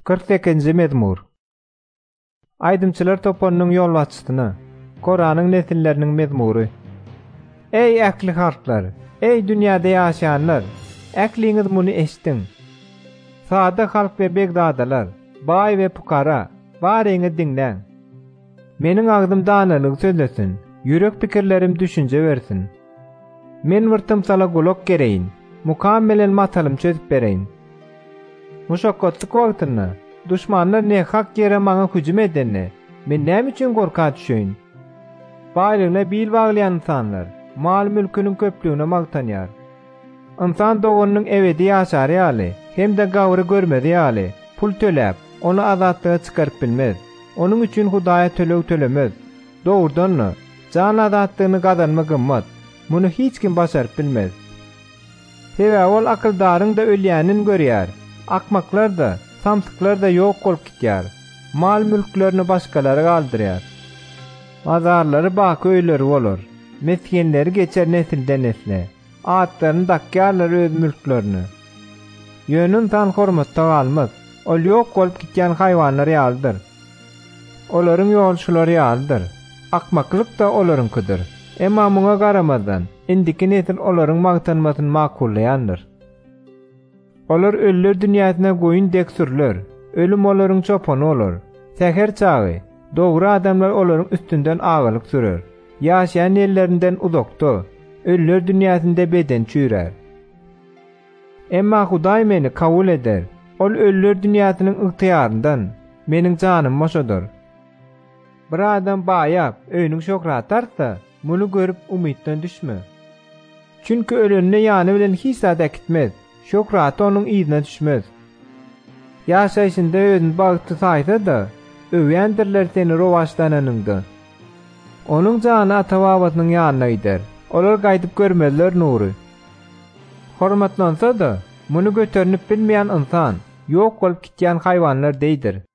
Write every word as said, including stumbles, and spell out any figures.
kırk sekizinji mezmur. Aydymçylar toparynyň ýolbaçysyny, Koranyň nesilleriniň mezmury. Ey äkli halklar, ey dünýäde ýaşaýanlar, äkliňiz muny eşdiň. Sada halk we begdadalar, bay we pukara, baryňy diňläň. Meniň agdym danylyk sözlesin, ýürek pikirlerim düşünje bersin. Men wurtym sala gulak gereýin, mukammel matalym çözüp bereýin. Muşakkatlyk wagtyna, düşmanlar ne hak yere maňa hüjüm edenne, men näme üçin gorka düşeýin? Baýlygyna bil baglayan insanlar, mal mülküniň köplüğine magtanýar. İnsan doğunyň ebedi ýaşar ýaly, hem de gawry görmedi ýaly, pul töläp, onu azatlyga çykaryp bilmez. Onuň üçin Hudaýa töleg tölemez. Dogurdanmy, jan azatlygyny gazanma gymmat, muny hiç kim başaryp bilmez. Sebäbi ol akyldaryň da ölýänini görýär. Akmaklar da, samsyklar da ýok bolup gitýär. Mal mülklerini başgalara galdyrýar. Mazarlary baky öýleri bolar. Meskenleri geçer nesilden nesle. Atlaryny dakýarlar öz mülklerini. Ýönün tan hormatda galmaz. Ol ýok bolup gitýän haýwanlar ýalydyr. Olaryň ýolçulary ýalydyr. Akmaklyk da olaryňkydyr. Emma muňa garamazdan indiki nesil olaryň magtanmasyny makullaýandyr. Olar ölüler dünýäsine goýun dek sürler. Ölüm olaryň çopany olar. Säher çagy, dogry adamlar olaryň üstünden agalyk sürer. Ýaşaýan ellerinden uzakda, ölüler dünýäsinde beden çüýrer. Emma Hudaý meni kabul eder. Ol ölüler dünýäsiniň ygtyýaryndan, meniň janym moşadyr. Bir adam baýap, öýüniň şokratarsa, muny görüp umytdan düşme. Çünki ölünne ýany bilen hiç zat ekitmez. Şokrat onuň ýyzyna düşmez. Ýaşaýşynda özüni bagty saýsa da, öwýändirler seni rowaşdananynda. Onuň jany ata-babasynyň ýanyna gider. Olar gaýdyp görmezler nury. Hormatlansa da, muny göternip bilmeýän insan, ýok bolup gitýän haýwanlar deýdir.